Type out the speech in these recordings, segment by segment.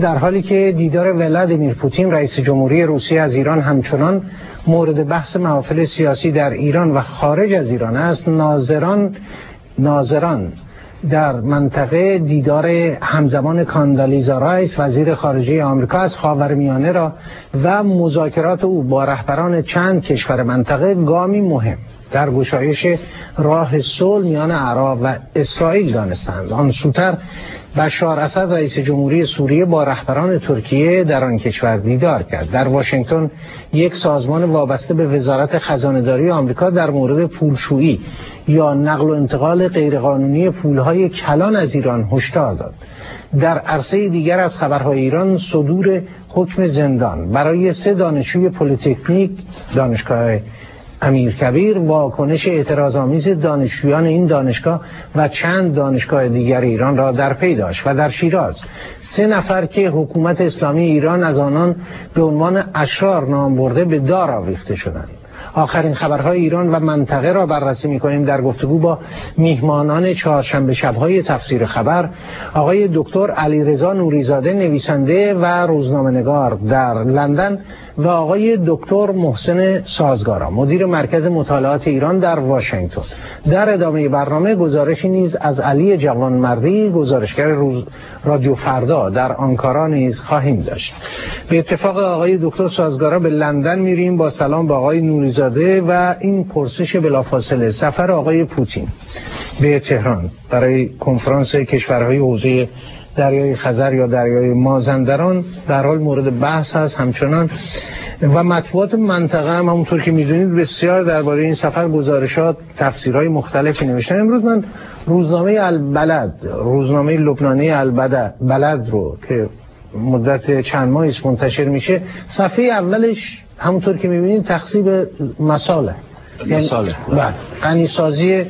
در حالی که دیدار ولادیمیر پوتین رئیس جمهوری روسیه از ایران همچنان مورد بحث محافل سیاسی در ایران و خارج از ایران است، ناظران در منطقه دیدار همزمان کاندالیزا رایس وزیر خارجه آمریکا از خاورمیانه را و مذاکرات او با رهبران چند کشور منطقه گامی مهم در گشایش راه صلح میان عراق و اسرائیل دانستند. آن سوتر بشار اسد رئیس جمهوری سوریه با رهبران ترکیه در آن کشور دیدار کرد. در واشنگتن یک سازمان وابسته به وزارت خزانه‌داری آمریکا در مورد پولشویی یا نقل و انتقال غیرقانونی پولهای کلان از ایران هشدار داد. در عرصه دیگر از خبرهای ایران، صدور حکم زندان برای 3 دانشجوی پلی‌تکنیک دانشگاه امیرکبیر، واکنش اعتراض‌آمیز دانشجویان این دانشگاه و چند دانشگاه دیگر ایران را در پی داشت. و در شیراز 3 نفر که حکومت اسلامی ایران از آنان به عنوان اشرار نام برده به دار آویخته شدند. آخرین خبرهای ایران و منطقه را بررسی می‌کنیم در گفتگو با میهمانان چهارشنبه شب‌های تفسیر خبر، آقای دکتر علیرضا نوریزاده نویسنده و روزنامه‌نگار در لندن و آقای دکتر محسن سازگارا مدیر مرکز مطالعات ایران در واشنگتن. در ادامه برنامه گزارشی نیز از علی جوانمردی گزارشگر رادیو فردا در آنکارا نیز خواهیم داشت. به اتفاق آقای دکتر سازگارا به لندن میریم با سلام به آقای نوریزاده و این پرسش بلافاصله: سفر آقای پوتین به تهران برای کنفرانس کشورهای حوزه دریای خزر یا دریای مازندران در حال مورد بحث هست همچنان و مطبوعات منطقه هم همونطور که میدونید بسیار درباره این سفر گزارشات تفسیرهای مختلفی نوشتن. امروز من روزنامه البلد، روزنامه لبنانی البلد رو که مدت چند ماهی است منتشر میشه، صفحه اولش همونطور که میبینید تخصیب مساله، یعنی غنیسازی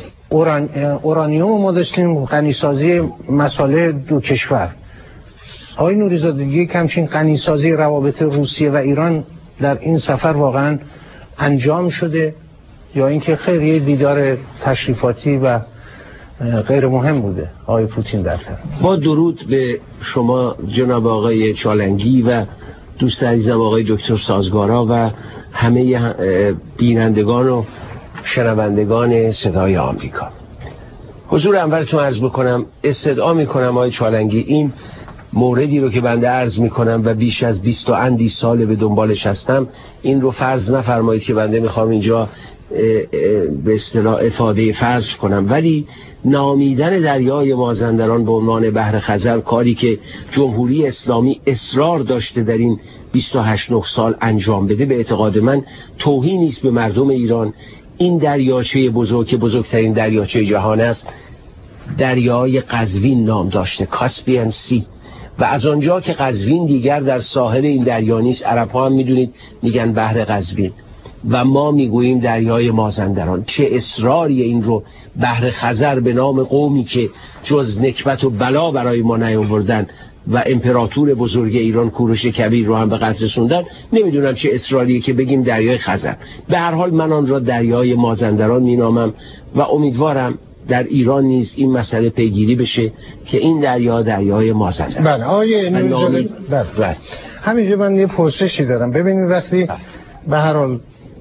اورانیوم ما داشتیم، غنیسازی مساله 2 کشور. آقای نوریزاده، یک همچین غنیسازی روابط روسیه و ایران در این سفر واقعا انجام شده یا اینکه خیر یه دیدار تشریفاتی و غیر مهم بوده آقای پوتین در تهران؟ با درود به شما جناب آقای چالنگی و دوست عزیزم آقای دکتر سازگارا و همه بینندگان و شنوندگان صدای آمریکا. حضور اولتون عرض بکنم، استدعا میکنم آقای چالنگی این موردی رو که بنده عرض میکنم و بیش از 20 و اندی سال به دنبالش هستم، این رو فرض نفرمایید که بنده میخوام اینجا به اصطلاح افاده فرض کنم، ولی نامیدن دریای مازندران به عنوان بحر خزر، کاری که جمهوری اسلامی اصرار داشته در این 28-9 سال انجام بده، به اعتقاد من توهینی است به مردم ایران. این دریاچه بزرگ که بزرگترین دریاچه جهان است، دریای قزوین نام داشته، کاسپین سی، و از آنجا که قزوین دیگر در ساحل این دریا نیست، عرب‌ها هم میدونید میگن بحر قزوین و ما میگوییم دریای مازندران. چه اصراری این رو بحر خزر به نام قومی که جز نکبت و بلا برای ما نیاوردن و امپراتور بزرگ ایران کوروش کبیر رو هم به قتل رسوندن، نمیدونم چه اصراریه که بگیم دریای خزر. به هر حال من آن را دریای مازندران مینامم و امیدوارم در ایران نیز این مسئله پیگیری بشه که این دریا دریای مازندران. بله آقای نوریزاده، بله همینجا من یه پرسشی دارم. ببینید وقتی به هر حال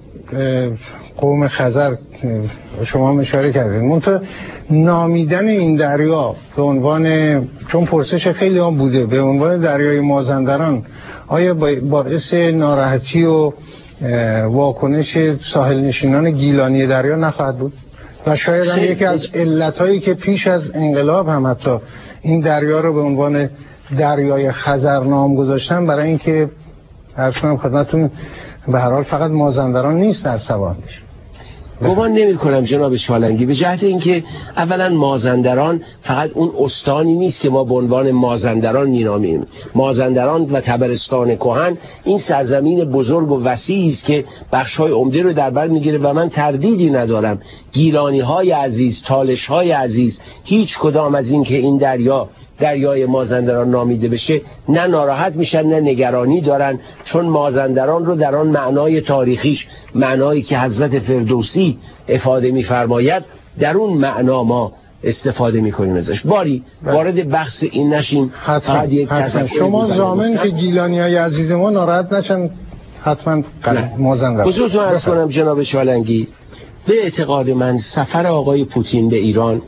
قوم خزر شما اشاره کردید، منتها نامیدن این دریا به عنوان، چون پرسش خیلی هم بوده، به عنوان دریای مازندران، آیا باعث ناراحتی و واکنش ساحل نشینان گیلانی دریا نخواهد بود؟ و شاید هم یکی از علتهایی که پیش از انقلاب هم حتی این دریا رو به عنوان دریای خزر نام گذاشتن، برای اینکه عرض کنم خدمتتون به هر حال فقط مازندران نیست در سواحلش. گمان نمی کنم جناب چالنگی، به جهت اینکه اولا مازندران فقط اون استانی نیست که ما به عنوان مازندران مینامیم. مازندران و طبرستان کهن این سرزمین بزرگ و وسیعی است که بخش‌های عمده رو در بر میگیره و من تردیدی ندارم گیلانی‌های عزیز، تالش‌های عزیز، هیچ کدام از این که این دریای مازندران نامیده بشه نه ناراحت میشن نه نگرانی دارن، چون مازندران رو در آن معنای تاریخیش، معنایی که حضرت فردوسی افاده میفرماید، در اون معنا ما استفاده میکنیم ازش. باری وارد بحث این نشیم. حتما شما ضامن که گیلانیای عزیز ما ناراحت نشن، حتما موازن قرار. حضورتون عرض کنم جناب چالنگی، به اعتقاد من سفر آقای پوتین به ایران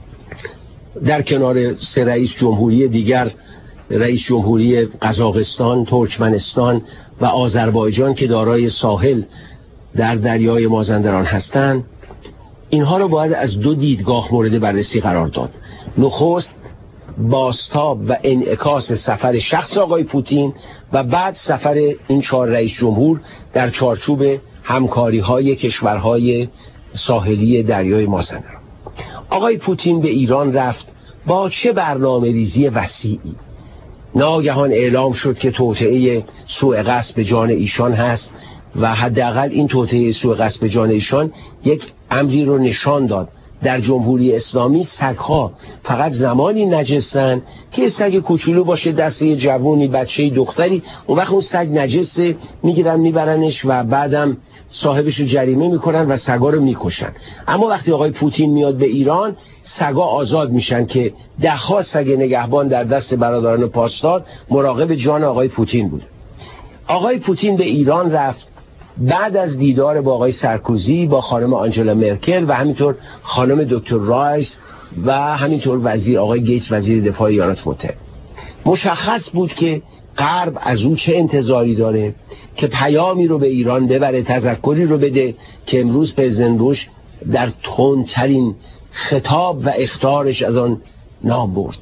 در کنار 3 رئیس جمهوری دیگر، رئیس جمهوری قزاقستان، ترکمنستان و آذربایجان که دارای ساحل در دریای مازندران هستند، اینها رو باید از 2 دیدگاه مورد بررسی قرار داد. نخست بازتاب و انعکاس سفر شخص آقای پوتین و بعد سفر این 4 رئیس جمهور در چارچوب همکاری‌های کشورهای ساحلی دریای مازندران. آقای پوتین به ایران رفت با چه برنامه‌ریزی وسیعی؟ ناگهان اعلام شد که توطئه سوء قصد به جان ایشان هست و حداقل این توطئه سوء قصد به جان ایشان یک امری رو نشان داد. در جمهوری اسلامی سگ‌ها فقط زمانی نجسن که سگ کوچولو باشه دست یه جوونی، بچه‌ای، دختری، اون وقت اون سگ نجسه، میگیرن میبرنش و بعدم صاحبش رو جریمه میکنن و سگا رو میکشن. اما وقتی آقای پوتین میاد به ایران، سگا آزاد میشن که 10 سگ نگهبان در دست برادران پاسدار مراقب جان آقای پوتین بود. آقای پوتین به ایران رفت بعد از دیدار با آقای سارکوزی، با خانم آنجلا مرکل و همینطور خانم دکتر رایس و همینطور وزیر آقای گیتس، وزیر دفاع ایالات متحده. مشخص بود که غرب از اون چه انتظاری داره که پیامی رو به ایران ببره، تذکری رو بده که امروز پرزیدنت بوش در تندترین خطاب و اخطارش از آن نام برد.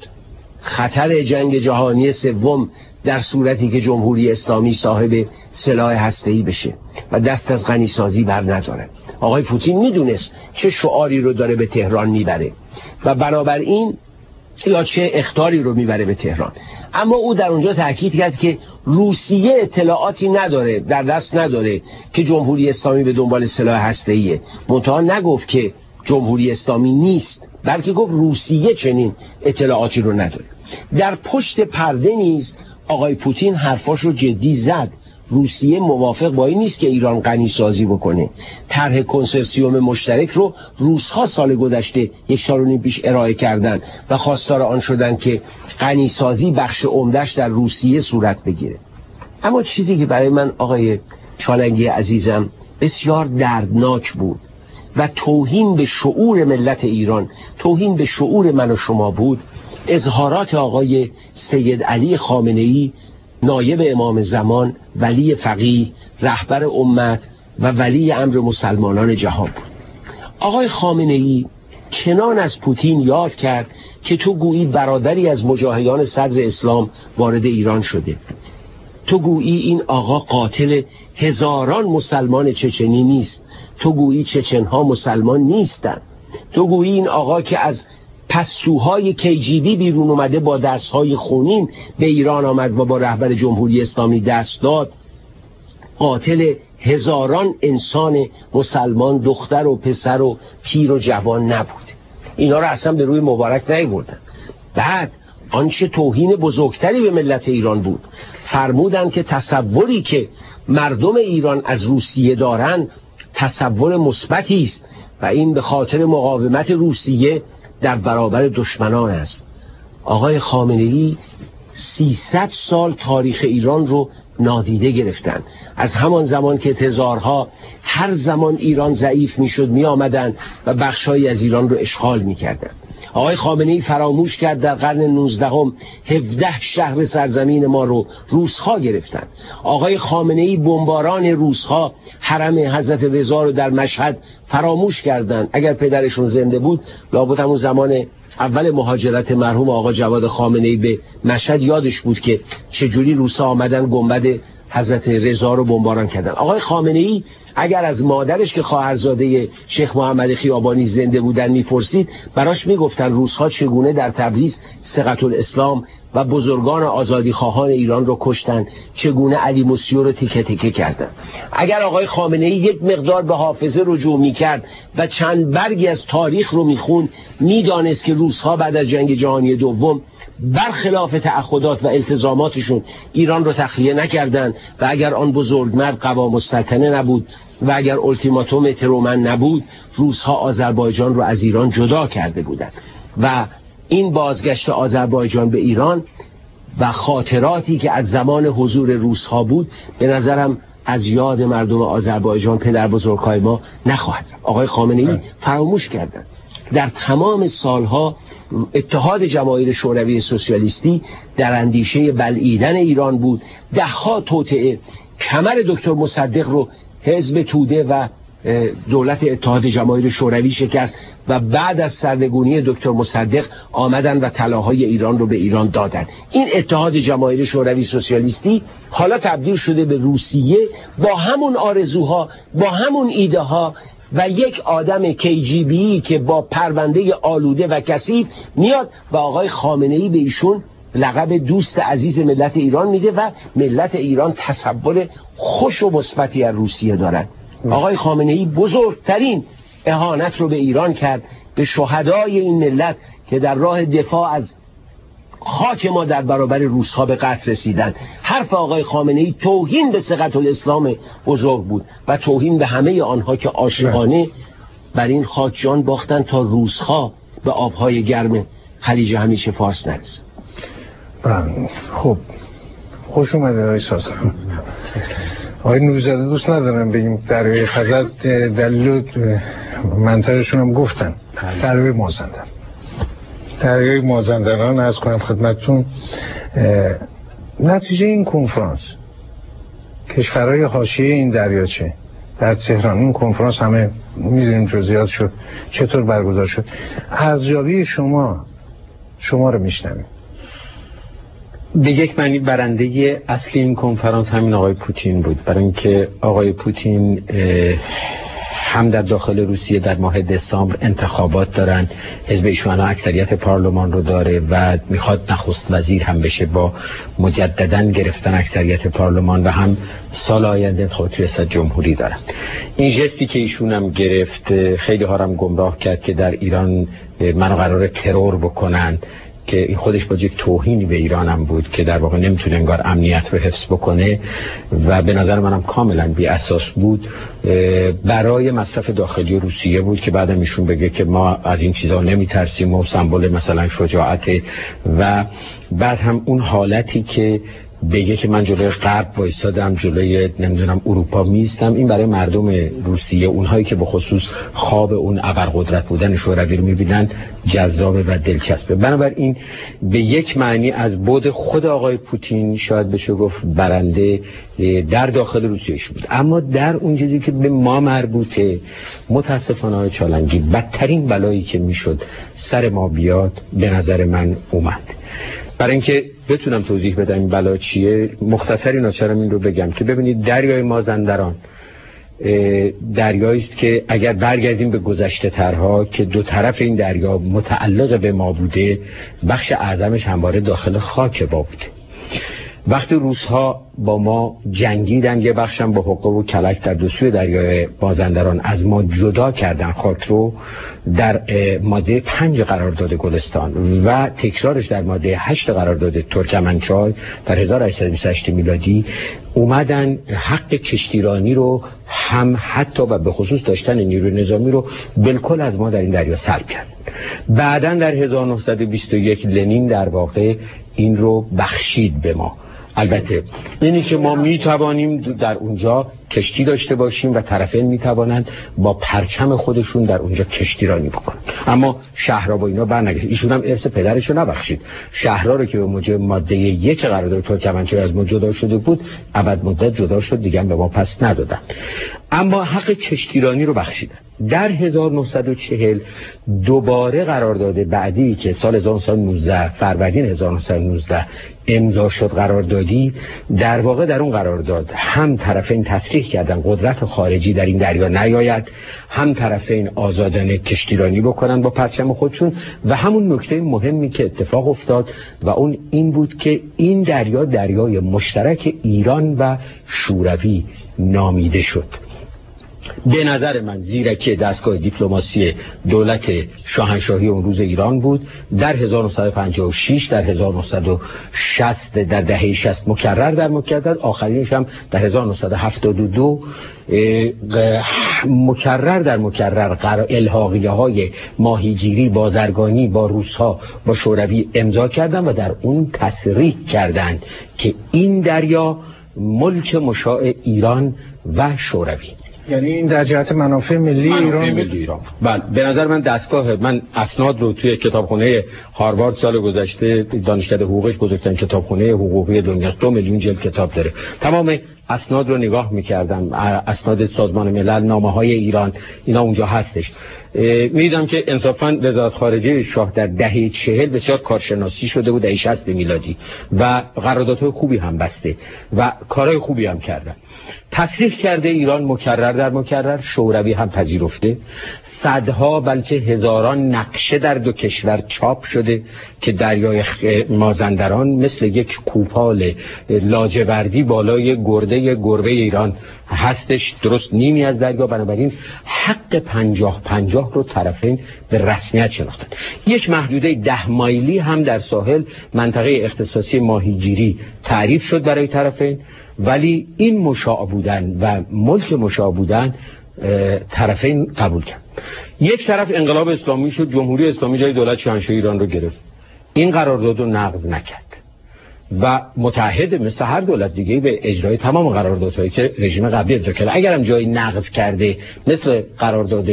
خطر جنگ جهانی سوم در صورتی که جمهوری اسلامی صاحب سلاح هسته‌ای بشه و دست از غنیسازی بر نداره. آقای پوتین میدونست چه شعاری رو داره به تهران میبره و بنابراین یا چه اخطاری رو میبره به تهران. اما او در اونجا تاکید کرد که روسیه اطلاعاتی نداره، در دست نداره که جمهوری اسلامی به دنبال سلاح هسته‌ایه. منتها نگفت که جمهوری اسلامی نیست، بلکه گفت روسیه چنین اطلاعاتی رو نداره. در پشت پرده نیز آقای پوتین حرفاشو جدی زد. روسیه موافق با این نیست که ایران غنی سازی بکنه. طرح کنسرسیوم مشترک رو روس‌ها سال گذشته 1 سال و نیم پیش ارائه کردن و خواستار آن شدن که غنی سازی بخش عمده‌اش در روسیه صورت بگیره. اما چیزی که برای من آقای چالنگی عزیزم بسیار دردناک بود و توهین به شعور ملت ایران، توهین به شعور من و شما بود، اظهارات آقای سید علی خامنه‌ای، نایب امام زمان، ولی فقیه، رهبر امت و ولی امر مسلمانان جهان بود. آقای خامنه‌ای چنان از پوتین یاد کرد که تو گویی برادری از مجاهدان صدر اسلام وارد ایران شده، تو گویی این آقا قاتل هزاران مسلمان چچنی نیست، تو گویی چچنها مسلمان نیستند، تو گویی این آقا که از پستوهای KGB بیرون اومده با دستهای خونین به ایران آمد و با رهبر جمهوری اسلامی دست داد، قاتل هزاران انسان مسلمان، دختر و پسر و پیر و جوان نبود. اینا رو اصلا به روی مبارک نیاوردن. بعد آنچه توهین بزرگتری به ملت ایران بود، فرمودن که تصوری که مردم ایران از روسیه دارن تصور مثبتی است و این به خاطر مقاومت روسیه در برابر دشمنان است. آقای خامنه‌ای 300 سال تاریخ ایران رو نادیده گرفتن. از همان زمان که تزارها هر زمان ایران ضعیف میشد می آمدن و بخشایی از ایران رو اشغال می کردن. آقای خامنه‌ای فراموش کرد در قرن 19 17 شهر سرزمین ما رو روس‌ها گرفتن. آقای خامنه‌ای بمباران روس‌ها حرم حضرت رضا رو در مشهد فراموش کردند. اگر پدرشون زنده بود لابد همون زمان اول مهاجرت مرحوم آقا جواد خامنه‌ای به مشهد یادش بود که چجوری روس‌ها آمدن گنبد حضرت رضا رو بمباران کردن. آقای خامنه‌ای اگر از مادرش که خواهرزاده شیخ محمد خیابانی زنده بودن میپرسید، براش میگفتن روس‌ها چگونه در تبریز ثقة الاسلام و بزرگان آزادی خواهان ایران رو کشتن، چگونه علی موسیو رو تیکه تیکه کردن. اگر آقای خامنه‌ای یک مقدار به حافظه رجوع میکرد و چند برگی از تاریخ رو میخوند، میدانست که روس‌ها بعد از جنگ جهانی دوم برخلاف تعهدات و التزاماتشون ایران رو تخلیه نکردند و اگر آن بزرگمرد قوام السلطنه نبود و اگر التیماتوم ترومن نبود، روس‌ها آذربایجان رو از ایران جدا کرده بودند. و این بازگشت آذربایجان به ایران و خاطراتی که از زمان حضور روس‌ها بود به نظرم از یاد مردم آذربایجان پدر بزرگای ما نخواهد. آقای خامنه‌ای فراموش کردند در تمام سالها اتحاد جماهیر شوروی سوسیالیستی در اندیشه بلعیدن ایران بود. دهها توطئه کمر دکتر مصدق رو حزب توده و دولت اتحاد جماهیر شوروی شکست و بعد از سرنگونی دکتر مصدق آمدن و طلاهای ایران رو به ایران دادن. این اتحاد جماهیر شوروی سوسیالیستی حالا تبدیل شده به روسیه با همون آرزوها، با همون ایده ها و یک آدم KGB که با پرونده آلوده و کثیف میاد و آقای خامنه‌ای به ایشون لقب دوست عزیز ملت ایران میده و ملت ایران تصور خوش و مثبتی از روسیه دارن. آقای خامنه‌ای بزرگترین اهانت رو به ایران کرد، به شهدای این ملت که در راه دفاع از خاک ما در برابر روس‌ها به قتل رسیدن. حرف آقای خامنه‌ای توهین به ثقة الاسلام بزرگ بود و توهین به همه آنها که عاشقانه بر این خاک جان باختن تا روس‌ها به آبهای گرم خلیج همیشه فارس نرسن. خب خوش اومده آقای سازگار. آقای نوری‌زاده دوست ندارم بگیم دریای خزر دلیل منطقشون هم گفتن. دریای مازندران، دریای مازندران عرض کنم خدمتتون نتیجه این کنفرانس کشورهای حاشیه این دریاچه در تهران، این کنفرانس همه میدونیم جزئیات شد چطور برگزار شد، ارزیابی شما رو میشنویم. به یک معنی برنده اصلی این کنفرانس همین آقای پوتین بود، برای اینکه آقای پوتین هم در داخل روسیه در ماه دسامبر انتخابات دارن، حزب ایشون اکثریت پارلمان رو داره و میخواد نخست وزیر هم بشه با مجددا گرفتن اکثریت پارلمان، و هم سال آینده انتخابات ریاست جمهوری دارن. این جستی که ایشون هم گرفت خیلی ها هم گمراه کرد که در ایران منو قراره ترور بکنن، که این خودش با یک توهینی به ایران هم بود که در واقع نمیتونه انگار امنیت رو حفظ بکنه و به نظر منم کاملا بی اساس بود. برای مصرف داخلی روسیه بود که بعدم ایشون بگه که ما از این چیزا نمیترسیم و سمبل مثلا شجاعت، و بعد هم اون حالتی که بگه که من جلوی غرب وایسادم، جلوی نمیدونم اروپا میستم، این برای مردم روسیه، اونهایی که به خصوص خواب اون ابرقدرت بودن شوروی رو میبینن، جذابه و دلچسبه. بنابراین به یک معنی از بعد خود آقای پوتین شاید بشه گفت برنده در داخل روسیه بود. اما در اون چیزی که به ما مربوطه، متاسفانه آقای چالنگی بدترین بلایی که میشد سر ما بیاد به نظر من اومد. برای اینکه بتونم توضیح بدم این بلا چیه، مختصری ناچارم این رو بگم که ببینید دریای مازندران دریایی است که اگر برگردیم به گذشته ترها که دو طرف این دریا متعلق به ما بوده، بخش اعظمش همواره داخل خاک ما بوده. وقتی روس‌ها با ما جنگیدن، یه بخشم با حقه و کلک در دو سوی دریای مازندران از ما جدا کردن خاک رو، در ماده 5 قرارداد گلستان و تکرارش در ماده 8 قرارداد ترکمنچای در 1828 میلادی اومدن حق کشتیرانی رو هم حتی و به خصوص داشتن نیروی نظامی رو بالکل از ما در این دریا سلب کرد. بعداً در 1921 لنین در واقع این رو بخشید به ما. البته اینی که ما میتوانیم در اونجا کشتی داشته باشیم و طرفین میتوانند با پرچم خودشون در اونجا کشتیرانی بکنن، اما شهرها با اینا برنگشت. ایشون هم ارث پدرشو نبخشید. شهرها رو که به موجب ماده 1 قرارداد ترکمنچای از ما جدا شده بود، ابد مدت جدا شد، دیگه به ما پس ندادن، اما حق کشتیرانی رو بخشیدن. در 1940 دوباره قرارداد بعدی که سال 1919 فروردین 1919 امضا شد قراردادی، در واقع در اون قرارداد هم طرفین تصریح کردن قدرت خارجی در این دریا نیاید، هم طرفین آزادانه کشتیرانی بکنن با پرچم خودشون، و همون نکته مهمی که اتفاق افتاد و اون این بود که این دریا دریای مشترک ایران و شوروی نامیده شد. به نظر من زیرکی دستگاه دیپلماسی دولت شاهنشاهی اون روز ایران بود. در 1956 در 1960 در دهه 60 مکرر آخرینش هم در 1972 مکرر الحاقیه های ماهیگیری بازرگانی با روس‌ها با شوروی امضا کردن و در اون تصریح کردند که این دریا ملک مشاع ایران و شوروی. یعنی این در جهت منافع ملی ایران. بله، به نظر من من اسناد رو توی کتابخونه هاروارد سال گذشته، دانشکده حقوقش بزرگترین کتابخونه حقوقی دنیا، 2 میلیون جلد کتاب داره، تمام اسناد رو نگاه می‌کردم، اسناد سازمان ملل، نامه‌های ایران، اینا اونجا هستش. می‌دیدم که انصافاً وزارت خارجه شاه در دهه 40 بسیار کارشناسی شده بود، دهه 60 میلادی، و قراردادهای خوبی هم بسته و کارهای خوبی هم کردن. تصریح کرده ایران مکرر، شوروی هم پذیرفته، صدها بلکه هزاران نقشه در 2 کشور چاپ شده که دریای مازندران مثل یک کوپال لاجوردی بالای گربه ایران هستش، درست نیمی از دریا. بنابراین حق 50-50 رو طرفین به رسمیت شناختن. یک محدوده 10 مایلی هم در ساحل منطقه اختصاصی ماهیگیری تعریف شد برای طرفین، ولی این مشاع بودن و ملک مشاع بودن طرفین قبول کرد. یک طرف انقلاب اسلامی شد، جمهوری اسلامی جای دولت شاهنشاهی ایران رو گرفت، این قرارداد رو نقض نکرد و متعهد مثل هر دولت دیگه به اجرای تمام قراردادهایی که رژیم قبلی اجرا کرد. اگر هم جایی نقض کرده مثل قرارداد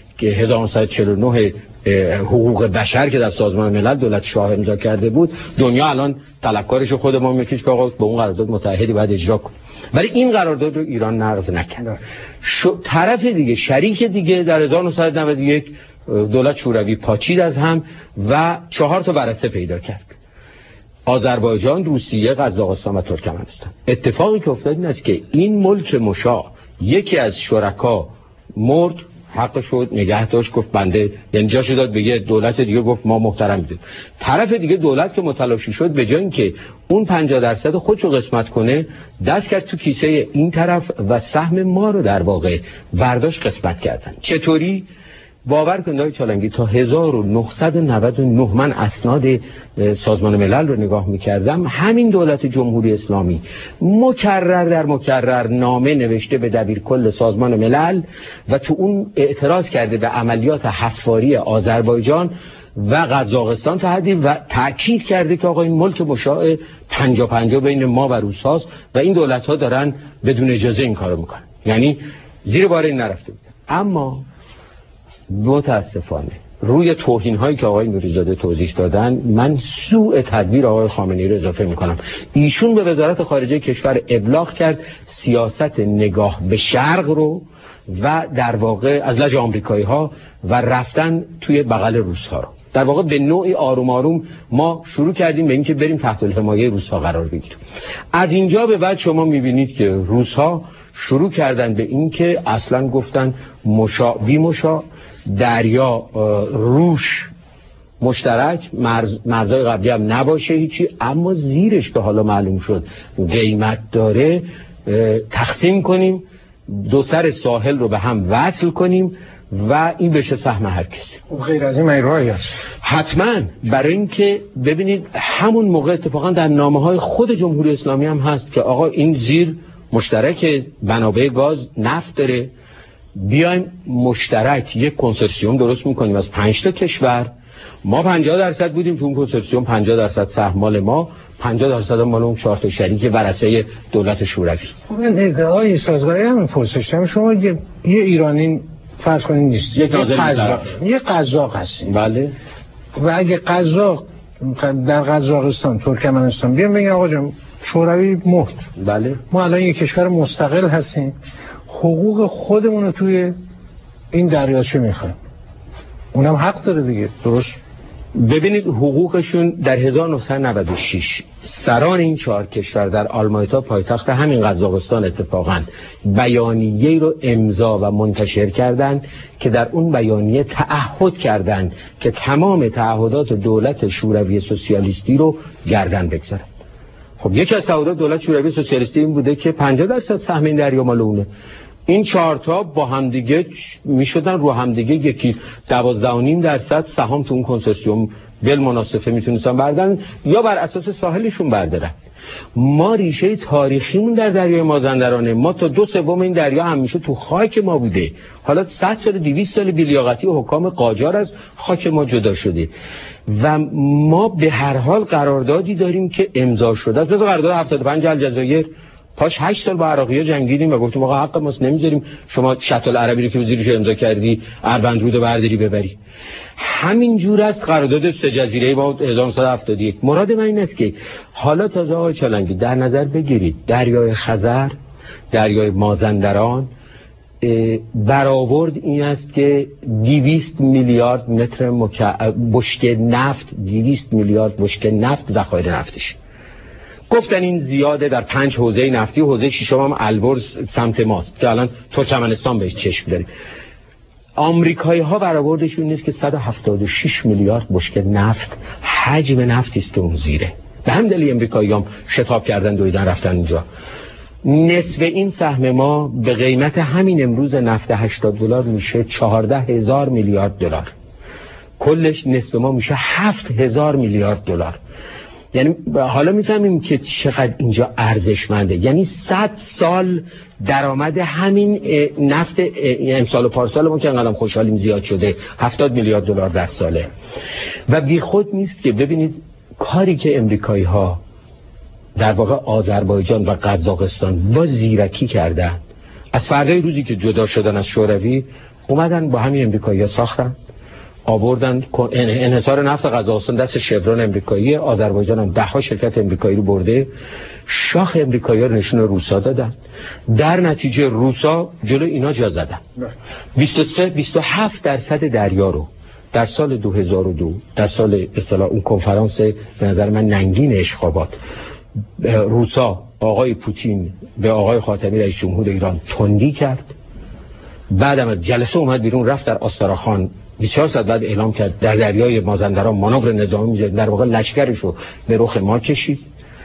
1949 حقوق بشر که در سازمان ملل دولت شاه امضا کرده بود، دنیا الان طلبکارش خود ما میگه که آقا به اون قرارداد متعهدی باید اجرا کنه، ولی این قرارداد رو ایران نقض نکرد. طرف دیگه، شریک دیگه، در 1991 دولت شوروی پاچید از هم و 4 تا ورثه پیدا کرد: آذربایجان، روسیه، قزاقستان و ترکمنستان. اتفاقی که افتاد این است که این ملک مشاع یکی از شرکا مرد، حق شد نگه داشت، گفت بنده، یعنی جاشو داد به یه دولت دیگه، گفت ما محترم میدیم. طرف دیگه دولت که متلاشی شد، به جای اینکه اون 50% خودشو قسمت کنه، دست کرد تو کیسه این طرف و سهم ما رو در واقع برداشت قسمت کردن. چطوری؟ باور کنید آقای چالنگی، تا 1999 من اسناد سازمان ملل رو نگاه میکردم، همین دولت جمهوری اسلامی مکرر نامه نوشته به دبیرکل سازمان ملل و تو اون اعتراض کرده به عملیات حفاری آذربایجان و قزاقستان تا حدی و تأکید کرده که آقا این ملک مشاع 50-50 بین ما و روس‌هاست و این دولت‌ها دارن بدون اجازه این کارو میکنن، یعنی زیر بار این نرفته بود. اما متاسفانه روی توهین‌هایی که آقای نوری‌زاده توضیح دادن، من سوء تدبیر آقای خامنه‌ای رو اضافه می‌کنم. ایشون به وزارت خارجه کشور ابلاغ کرد سیاست نگاه به شرق رو و در واقع از لج آمریکایی‌ها و رفتن توی بغل روس‌ها رو. در واقع به نوعی آروم آروم ما شروع کردیم به اینکه بریم تحت الحمایه روس‌ها قرار بگیریم. از اینجا به بعد شما می‌بینید که روس‌ها شروع کردن به اینکه اصلاً گفتن مشاع بی مشاع، دریا روش مشترک، مرزهای قبلی هم نباشه هیچی، اما زیرش که حالا معلوم شد قیمت داره، تقسیم کنیم، 2 سر ساحل رو به هم وصل کنیم و این بشه سهم هر کسی. غیر از این راهی هست حتما، برای اینکه ببینید همون موقع اتفاقا در نامه‌های خود جمهوری اسلامی هم هست که آقا این زیر مشترک منابع گاز نفت داره، بیایم مشترک یک کنسورسیوم درست میکنیم از 5 تا کشور، ما 50% بودیم تو اون کنسورسیوم، 50% سهم مال ما، 50% مال اون 4 تا شریک ورثه دولت شوروی. من ادعای سازگاری همین پرسشم، شما یه ایرانی فرض کنید نیست، یه قزاق هستین، بله، و اگه قزاق در قزاقستان، ترکمنستان بیان بگن آقا جان شوروی مرد، بله، ما الان یه کشور مستقل هستیم، حقوق خودمون رو توی این دریاچه میخوایم، اونم حق داره دیگه، درست؟ ببینید حقوقشون در 1996 سران این 4 کشور در آلمایتا پایتخت همین قزاقستان اتفاقاً بیانیه رو امضا و منتشر کردند که در اون بیانیه تعهد کردند که تمام تعهدات دولت شوروی سوسیالیستی رو گردن بگذارن. خب یکی از تعهدات دولت شوروی سوسیالیستی این بوده که 50% سهم این دریا مال اونه. این 4 تا با همدیگه میشدن رو همدیگه یکی 12.5% سهام تو اون کنسورسیوم بالمناسبه میتونستن بردارن یا بر اساس ساحلشون بردارن. ما ریشه تاریخیمون در دریای مازندرانه، ما تا 2/3 این دریا همیشه تو خاک ما بوده. حالا 100 سال 200 سال بی‌لیاقتی و حکام قاجار از خاک ما جدا شده و ما به هر حال قراردادی داریم که امضا شده است. مثلا قرارداد 75 الجزایر پاش 8 سال با عراقی‌ها جنگیدیم و گفتیم آقا حق ماست نمیذاریم شما شط العربی رو که زیرش امضا کردی اروند رود برداری ببری. همین جور است قرارداد 3 جزیره با 1971. مراد من این است که حالا تازه آقای چالنگی در نظر بگیرید دریای خزر، دریای مازندران برآورد این است که 200 میلیارد متر بشکه نفت، 200 میلیارد بشکه نفت ذخایر نفتش. گفتن این زیاده در 5 حوزه نفتی، حوزه ششم هم البرز سمت ماست که الان ترکمنستان بهش چشم داره. آمریکایی ها برآوردشون نیست که 176 میلیارد بشکه نفت حجم نفتی است اون زیره. به همین دلیل امریکایی‌ها شتاب کردن دویدن رفتن اونجا. نصف این سهم ما به قیمت همین امروز نفت $80 میشه 14,000 میلیارد دلار. کلش نصف ما میشه 7,000 میلیارد دلار. یعنی حالا میفهمیم که چقدر اینجا ارزشمنده. یعنی 100 سال درآمد همین نفت امسال و پارسال ما که انقدر خوشحالیم زیاد شده 70 میلیارد دلار در ساله. و بی خود نیست که ببینید کاری که امریکایی ها در واقع آذربایجان و قزاقستان با زیرکی کردن، از فردای روزی که جدا شدن از شوروی اومدن با همین امریکایی ها ساختن، آوردن انحصار نفت قزاقستان دست شورون امریکایی، آذربایجان هم 10 شرکت امریکایی رو برده، شاخ امریکایی رو نشون روسا دادن. در نتیجه روسا جلو اینا جا زدن. 23-27% دریا رو در سال 2002 در سال اصطلاح اون کنفرانس به نظر من ننگین اشخابات روسا آقای پوتین به آقای خاتمی رئیس جمهور ایران تندی کرد. بعدم از جلسه اومد بیرون رفت در آستاراخان 24 ساعت بعد اعلام کرد در دریای مازندران مانور نظامی می‌ذاره، در واقع لشکرش رو به رخ ما کشید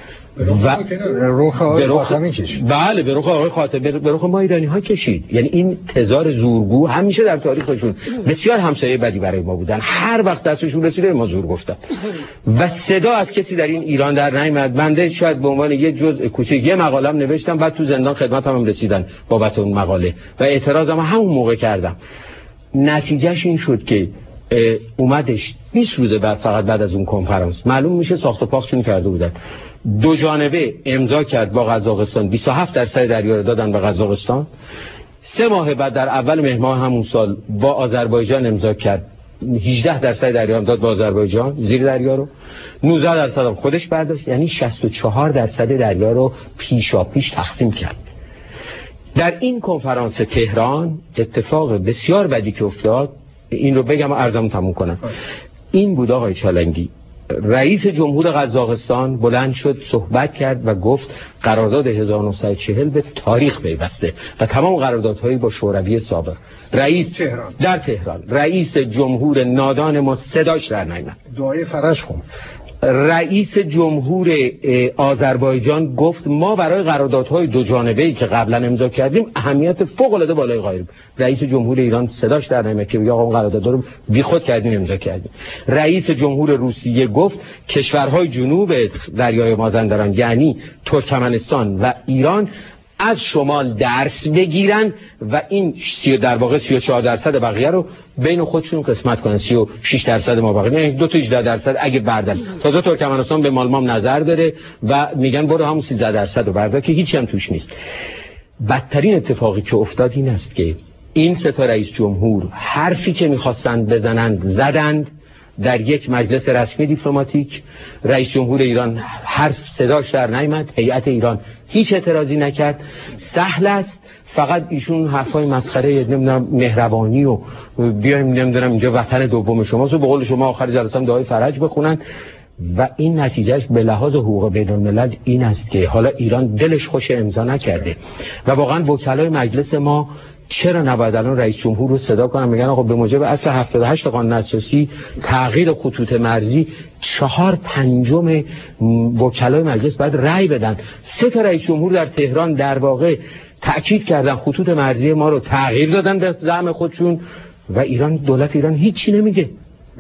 و رخ آقای خاتمی کشید. بله به رخ آقای خاتمی، به رخ ما ایرانی ها کشید. یعنی این تزار زورگو همیشه در تاریخشون بسیار همسایه بدی برای ما بودن، هر وقت دستشون رسیده ما زور گفتن و صدا از کسی در این ایران در نیامد. بنده شاید به عنوان یه جزء کوچیک یه مقاله‌ام نوشتم، بعد تو زندان خدمتم رسیدن بابت اون مقاله و اعتراضم همون موقع کردم. نتیجهش این شد که اومدش 20 روز بعد فقط بعد از اون کنفرانس معلوم میشه ساخت و پاختشون کرده بودن. دو جانبه امضا کرد با قزاقستان، 27% دریا رو دادن به قزاقستان. 3 ماه بعد در اول مهر ماه همون سال با آذربایجان امضا کرد، 18% دریا هم داد به آذربایجان زیر دریا رو، 19% هم خودش برداشت. یعنی 64% دریا رو پیشاپیش تقسیم کرد. در این کنفرانس تهران اتفاق بسیار بدی که افتاد، این رو بگم و عرضمو تموم کنم، این بود آقای چالنگی. رئیس جمهور قزاقستان بلند شد صحبت کرد و گفت قرارداد 1940 به تاریخ پیوسته و تمام قراردادهایی با شوروی سابق. در تهران رئیس جمهور نادان ما صداش در نیامد. دعای فرج خوند. رئیس جمهور آذربایجان گفت ما برای قراردادهای دو جانبه‌ای که قبلا امضا کردیم اهمیت فوق‌العاده بالای قائلیم. رئیس جمهور ایران صداش در نمیاد که بگه آقا اون قراردادها رو بیخود کردیم امضا کردیم. رئیس جمهور روسیه گفت کشورهای جنوب دریای مازندران یعنی ترکمنستان و ایران از شمال درس بگیرن و این در واقع 34% بقیه رو بین خودشون قسمت کنن. 36% ما باقی، یعنی 2 تا 18% اگه بردن. تازه ترکمنستان به مالمام نظر داره و میگن برو همون 13% رو بردار که هیچی هم توش نیست. بدترین اتفاقی که افتاد این است که این 3 تا رئیس جمهور حرفی که میخواستند بزنند زدند در یک مجلس رسمی دیپلماتیک. رئیس جمهور ایران حرف صداش در نیامد، هیئت ایران هیچ اعتراضی نکرد. سهل است فقط ایشون حرفای مسخره نمیدونم مهربانی و بیایم نمیدونم اینجا وطن دوم شماست و به قول شما آخر جلسه هم دعای فرج بخونن و این نتیجهش به لحاظ حقوق بین الملل این است که حالا ایران دلش خوش امضا نکرده و واقعا وکلای مجلس ما چرا نباید الان رئیس جمهور رو صدا کنن میگن آقا به موجب اصل 78 قانون اساسی تغییر خطوط مرزی 4/5 وکلای مجلس باید رأی بدن. 3 تا رئیس جمهور در تهران در واقع تأکید کردن، خطوط مرزی ما رو تغییر دادن به زعم خودشون و ایران، دولت ایران هیچی نمیگه.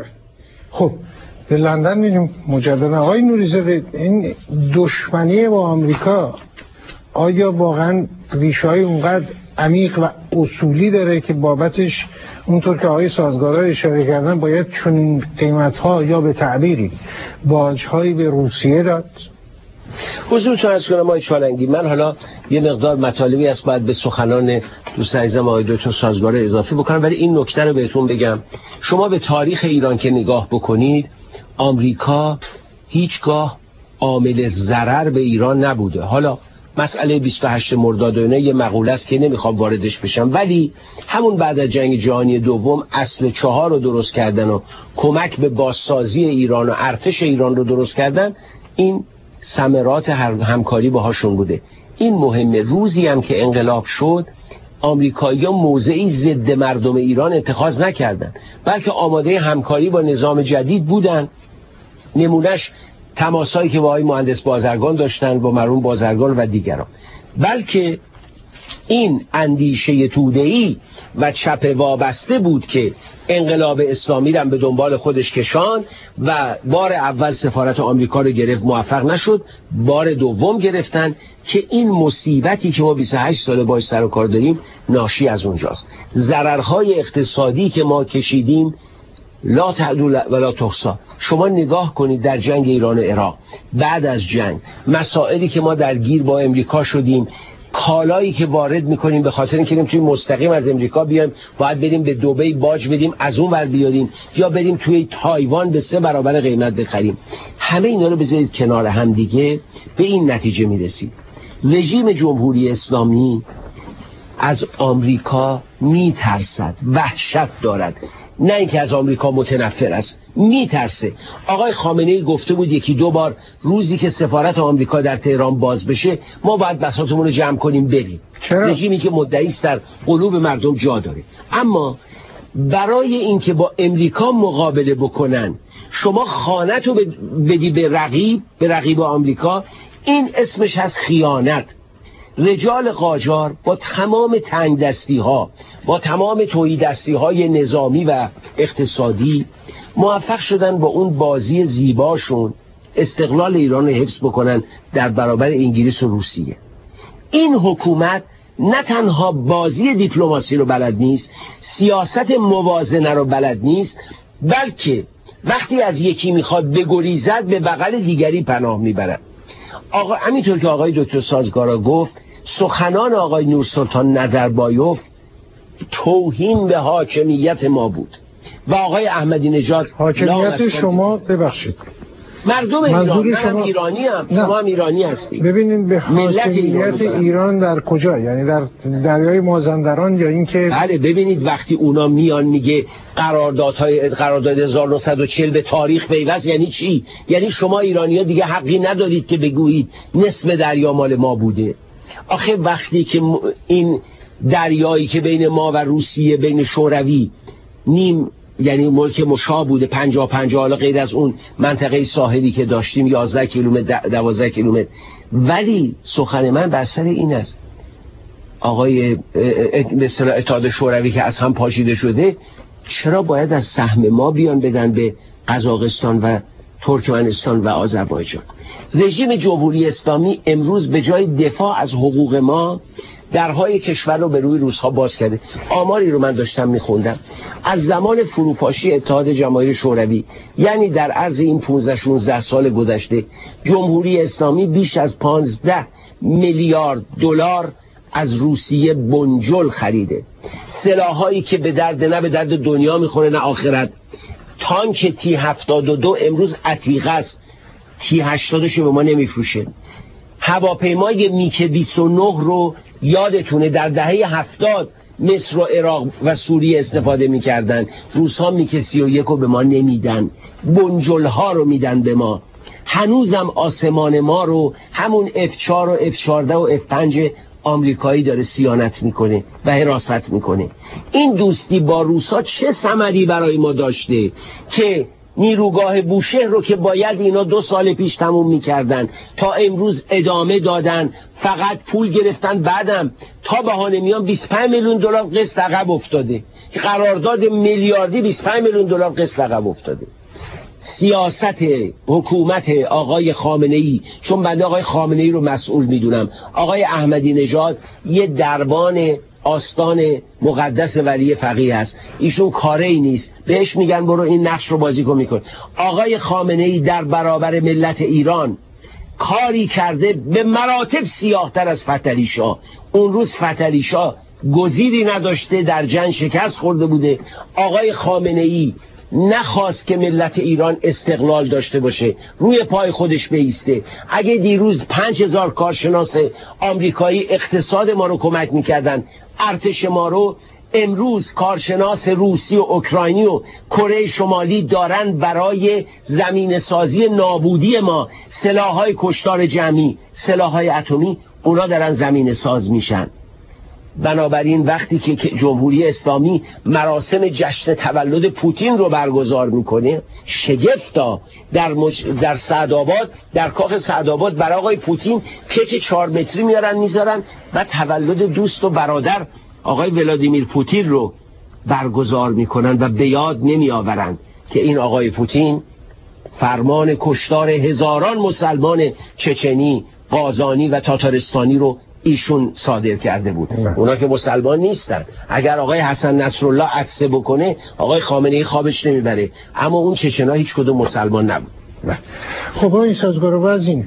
خب به لندن میریم مجددا. آقای نوری‌زاده، این دشمنی با آمریکا آیا واقعا ریشه‌های اونقدر عمیق و اصولی داره که بابتش اونطور که آقای سازگارا اشاره کردن باید چنین قیمت‌ها یا به تعبیری باج‌هایی به روسیه داد؟ حضورتون عرض کنم آقای چالنگی، من حالا یه مقدار مطالبی هست باید به سخنان دوست عزیزم آقای دکتر سازگارا اضافه بکنم، ولی این نکته رو بهتون بگم. شما به تاریخ ایران که نگاه بکنید، آمریکا هیچگاه عامل ضرر به ایران نبوده. حالا مسئله 28 مرداد و اینا یه مقوله است که نمیخوام واردش بشم، ولی همون بعد از جنگ جهانی دوم اصل 4 رو درست کردن و کمک به بازسازی ایران و ارتش ایران رو درست کردن، این ثمرات همکاری باهاشون بوده. این مهمه. روزی هم که انقلاب شد، آمریکایی‌ها موضعی ضد مردم ایران اتخاذ نکردن، بلکه آماده همکاری با نظام جدید بودن. نمونهش تماسایی که با آقای مهندس بازرگان داشتن، با مرحوم بازرگان و دیگران. بلکه این اندیشه توده‌ای و چپ وابسته بود که انقلاب اسلامی را به دنبال خودش کشان و بار اول سفارت آمریکا رو گرفت، موفق نشد. بار دوم گرفتن که این مصیبتی که ما 28 سال باهاش سر و کار داریم ناشی از اونجاست. ضررهای اقتصادی که ما کشیدیم لا تعدل ولا تحصا. شما نگاه کنید در جنگ ایران و عراق، بعد از جنگ مسائلی که ما درگیر با امریکا شدیم، کالایی که وارد میکنیم به خاطر اینکه نمیتونیم مستقیم از امریکا بیایم، باید بریم به دبی باج بدیم از اون ور بیاریم، یا بریم توی تایوان به 3 برابر قیمت بخریم. همه اینا رو بذارید کنار هم دیگه، به این نتیجه میرسید رژیم جمهوری اسلامی از آمریکا میترسد، وحشت دارد، نه اینکه از آمریکا متنفر است، میترسه. آقای خامنه‌ای گفته بود 1-2 بار روزی که سفارت آمریکا در تهران باز بشه ما باید بساطمون رو جمع کنیم بریم. رژیمی که مدعی است در قلوب مردم جا داره. اما برای اینکه با امریکا مقابله بکنن شما خانت رو بدی به رقیب آمریکا، این اسمش هست خیانت. رجال قاجار با تمام تنگ دستی ها، با تمام تویی دستی های نظامی و اقتصادی موفق شدن با اون بازی زیباشون استقلال ایران رو حفظ بکنن در برابر انگلیس و روسیه. این حکومت نه تنها بازی دیپلماسی رو بلد نیست، سیاست موازنه رو بلد نیست، بلکه وقتی از یکی میخواد بگریزد به بغل دیگری پناه میبرد. همینطور که آقای دکتر سازگارا گفت، سخنان آقای نورسلطان نظربایف توهین به حاکمیت ما بود و آقای احمدی نژاد حاکمیت شما ببخشید مردم ایران. من ایرانی هم، شما هم ایرانی هستید. ببینیم به حاکمیت ایران در کجا؟ یعنی در دریای مازندران یا اینکه بله. ببینید وقتی اونا میان میگه قرارداد 1940 به تاریخ پیوست، یعنی چی؟ یعنی شما ایرانی‌ها دیگه حقی ندارید که بگویید نصف دریا مال ما بوده. آخه وقتی که این دریایی که بین ما و روسیه، بین شوروی نیم، یعنی ملک مشا بوده 50-50، حالا غیر از اون منطقه ساحلی که داشتیم 11 کیلومتر 12 کیلومتر، ولی سخن من بر سر این است آقای به اصطلاح اتحاد شوروی که از هم پاشیده شده، چرا باید از سهم ما بیان بدن به قزاقستان و ترکمنستان و آذربایجان؟ رژیم جمهوری اسلامی امروز به جای دفاع از حقوق ما درهای کشور رو به روی روس‌ها باز کرده. آماری رو من داشتم میخوندم از زمان فروپاشی اتحاد جماهیر شوروی، یعنی در عرض این 15-16 سال گذشته، جمهوری اسلامی بیش از 15 میلیارد دلار از روسیه بنجل خریده. سلاحایی که به درد نه به درد دنیا میخوره نه آخرت. تانک تی 72 امروز عتیقه است، تی 80 رو به ما نمیفروشه. هواپیمای میک 29 رو یادتونه در دهه 70 مصر و عراق و سوریه استفاده میکردن، روس‌ها میک 31 رو به ما نمیدن، بنجل ها رو میدن به ما. هنوزم آسمان ما رو همون F4 و F14 و F5 آمریکایی داره صیانت میکنه و حراست میکنه. این دوستی با روس‌ها چه ثمری برای ما داشته که نیروگاه بوشهر رو که باید اینا 2 سال پیش تموم میکردن تا امروز ادامه دادن، فقط پول گرفتن. بعدم تا بهانه میان 25 میلیون دلار قسط عقب افتاده، قرارداد میلیاردی 25 میلیون دلار قسط عقب افتاده. سیاست حکومت آقای خامنه‌ای، چون بنده آقای خامنه‌ای رو مسئول میدونم، آقای احمدی نژاد یه دربان آستان مقدس ولی فقیه هست، ایشون کاری نیست، بهش میگن برو این نقش رو بازی کن میکن. آقای خامنه‌ای در برابر ملت ایران کاری کرده به مراتب سیاه‌تر از فتحعلی شاه. اون روز فتحعلی شاه گزیری نداشته، در جنگ شکست خورده بوده. آقای خامنه‌ای نخواست که ملت ایران استقلال داشته باشه، روی پای خودش بایسته. اگه دیروز 5000 کارشناس آمریکایی اقتصاد ما رو کمک میکردن، ارتش ما رو، امروز کارشناس روسی و اوکراینی و کره شمالی دارن برای زمین سازی نابودی ما، سلاح‌های کشتار جمعی، سلاح‌های اتمی، اونا دارن زمین ساز میشن. بنابراین وقتی که جمهوری اسلامی مراسم جشن تولد پوتین رو برگزار میکنه، شگفتا در سعدآباد، در کاخ سعدآباد برای آقای پوتین کیک 4 متری میارن میذارن و تولد دوست و برادر آقای ولادیمیر پوتین رو برگزار میکنن و به یاد نمیآورن که این آقای پوتین فرمان کشتار هزاران مسلمان چچنی، قازانی و تاتارستانی رو ایشون صادر کرده بود. اونا که مسلمان نیستن. اگر آقای حسن نصرالله عطسه بکنه آقای خامنه‌ای خوابش نمیبره، اما اون چچنا هیچ کدوم مسلمان نبود. خب این سازگار از این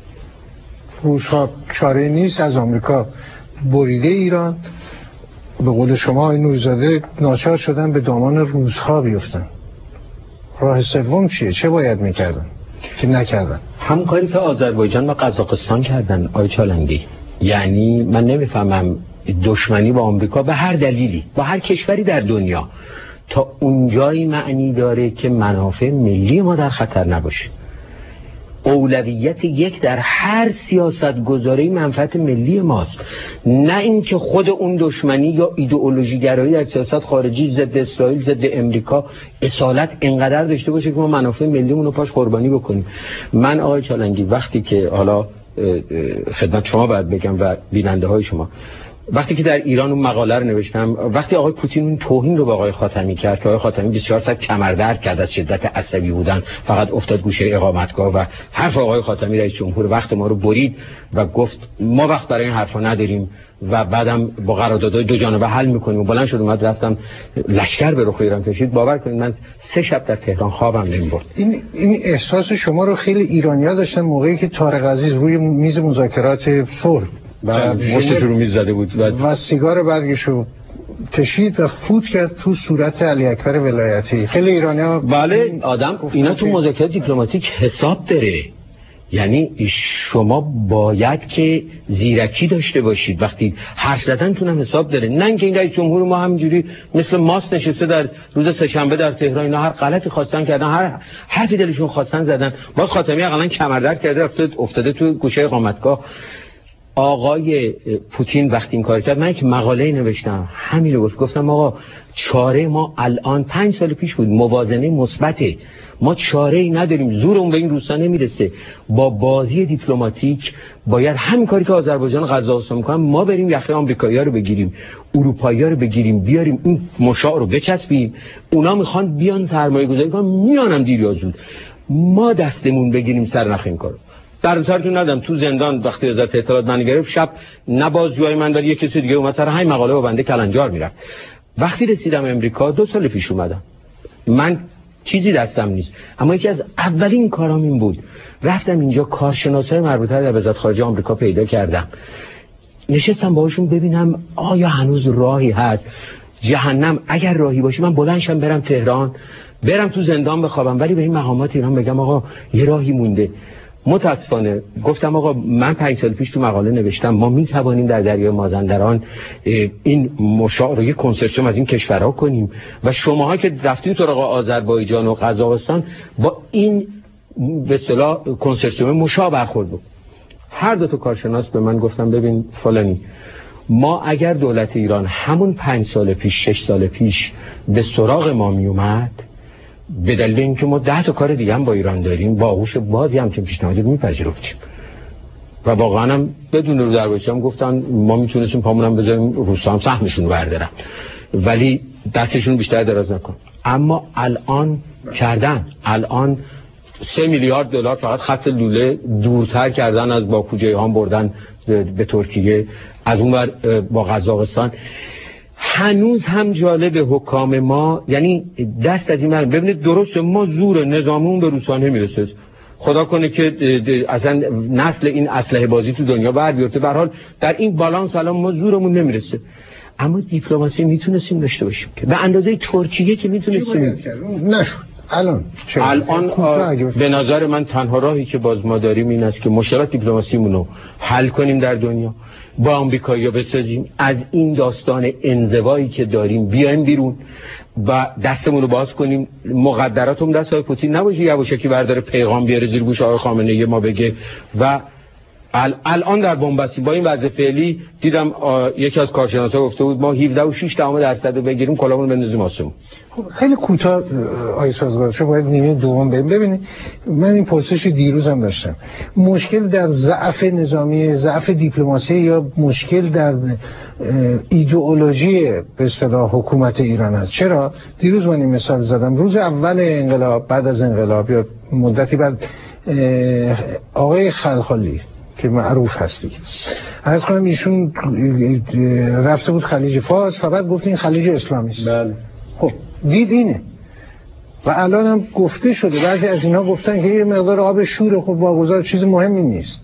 روس‌ها چاره نیست، از آمریکا بریده ایران، به قول شما آقای نوری‌زاده ناچار شدن به دامان روس‌ها بیفتن. راه سوم چیه؟ چه باید میکردن که نکردن؟ همون کاری که آذربایجان و قزاقستان کردن آقای چالنگی. یعنی من نمیفهمم دشمنی با آمریکا به هر دلیلی با هر کشوری در دنیا تا اونجایی معنی داره که منافع ملی ما در خطر نباشه. اولویت یک در هر سیاست گذاری منفعت ملی ماست، نه اینکه خود اون دشمنی یا ایدئولوژی گرایی در سیاست خارجی ضد اسرائیل، ضد امریکا اصالت اینقدر داشته باشه که ما منافع ملیمون رو پاش قربانی بکنیم. من آقای چالنگی وقتی که حالا خدمت شما باید بگم و بیننده های شما، وقتی که در ایران اون مقاله رو نوشتم، وقتی آقای پوتین اون توهین رو به آقای خاتمی کرد که آقای خاتمی 24 ساعت کمردرد کرد از شدت عصبی بودن، فقط افتاد گوشه اقامتگاه و حرف آقای خاتمی رئیس جمهور وقت ما رو برید و گفت ما وقت برای این حرفا نداریم و بعدم با قراردادهای 2 جانبه حل میکنیم و بلند شد اومد رفتم لشکر به رخ ایران کشید. باور کنید من 3 شب در تهران خوابم نمیبرد. این احساس شما رو خیلی ایرانی‌ها داشتن موقعی که طارق عزیز روی میز مذاکرات صلح مشتش رو میز زده بود و سیگار برگشو کشید و فوت کرد تو صورت علی اکبر ولایتی. خیلی ایرانی‌ها بله آدم اینا تو مذاکرات دیپلماتیک حساب داره. یعنی شما باید که زیرکی داشته باشید وقتی حرف زدنتون هم حساب داره، نه اینکه این رئیس جمهور ما همینجوری مثل ماست نشسته در روز سه‌شنبه در تهران، اینا هر غلطی خواستن کردن، هر حرفی دلشون خواستن زدن. باز خاتمی حداقل کمردرد کرده افتاده تو گوشه اقامتگاه. آقای پوتین وقتی این کار کرد، من یک مقاله نوشتم همین رو گفتم آقا چاره ما الان 5 سال پیش بود، موازنه مثبته، ما چاره ای نداریم، زورمون به این روستا نمیرسه. با بازی دیپلماتیک باید همین کاری که آذربایجان و قزاقستان میکنن، ما بریم یخه آمریکایی‌ها رو بگیریم، اروپایی‌ها رو بگیریم، بیاریم این مشاع رو بچسبیم. اونا میخوان بیان سرمایه‌گذاری کنن، میانم دیر یا زود ما دستمون بگیریم سر نخ این کارو. در سرتون ندم تو زندان وقتی وزارت اطلاعات من گرفت، شب نه بازجوی من ولی یک کسی دیگه اومد سر همین مقاله با بنده کلنجار میرفت. وقتی رسیدم امریکا 2 سال پیش اومدم، من چیزی دستم نیست، اما یکی از اولین کارام این بود رفتم اینجا کارشناسای مربوطه در وزارت خارجه آمریکا پیدا کردم، نشستم باهاشون ببینم آیا هنوز راهی هست. جهنم اگر راهی باشه من بلندشم برم تهران، برم تو زندان بخوابم، ولی به این مقامات ایران بگم آقا یه راهی مونده. متاسفانه گفتم آقا من 5 سال پیش تو مقاله نوشتم ما میتوانیم در دریای مازندران این مشاع رو یک کنسرسیوم از این کشورها کنیم و شماها که رفتین سراغ آذربایجان و قزاقستان با این به اصطلاح کنسرسیوم مشاع برخورد بود. هر 2 تا کارشناس به من گفتم ببین فلانی، ما اگر دولت ایران همون 5 سال پیش 6 سال پیش به سراغ ما می اومد، به دلیل اینکه ما 10 تا کار دیگه هم با ایران داریم با آغوش بازی هم که پیشنهاد میپذیرفتیم و واقعا هم بدون رو در باشم گفتن ما میتونستیم پامونم بذاریم روسا هم سهمشون رو بردارن ولی دستشون بیشتر دراز نکن. اما الان کردن، الان 3 میلیارد دلار فقط خط لوله دورتر کردن از باکو، جیهان بردن به ترکیه، از اون ور با قزاقستان. هنوز هم جالب حکام ما، یعنی دست از این من ببینید درست ما زور نظامیمون به روسان نمیرسه، خدا کنه که اصلا نسل این اسلحه بازی تو دنیا بر بیفته. به هر حال در این بالانس الان ما زورمون نمیرسه، اما دیپلماسی میتونستیم داشته باشیم که به اندازه ترکیه که میتونستیم نشد. الان به نظر من تنها راهی که باز ما داریم این است که مشکلات دیپلماسیمون رو حل کنیم در دنیا، با آمریکایی‌ها بسازیم، از این داستان انزوایی که داریم بیایم بیرون و دستمون رو باز کنیم. مقدراتمون دست آقای پوتین نباشه یواشکی برداره پیغام بیاره زیر گوش آقای خامنه‌ای ما بگه. و الان در بنبستی با این وضع فعلی دیدم یکی از کارشناسا گفته بود ما 17.6% رو بگیریم کلامون بندازیم آسمون. خب خیلی کوتاه آقای سازگار شو باید نیمه دوم بریم. ببینید من این پرسش دیروزم داشتم، مشکل در ضعف نظامی، ضعف دیپلماسی یا مشکل در ایدئولوژی به اصطلاح حکومت ایران است؟ چرا دیروز من این مثال زدم، روز اول انقلاب، بعد از انقلاب یا مدتی بعد آقای خلخالی که معروف هستی از کنم ایشون رفته بود خلیج فارس، فقط گفت این خلیج اسلامی است. بله. خب دید اینه و الان هم گفته شده، بعضی از اینا گفتن که یه مقدار آب شوره، خب واگذار چیز مهمی نیست.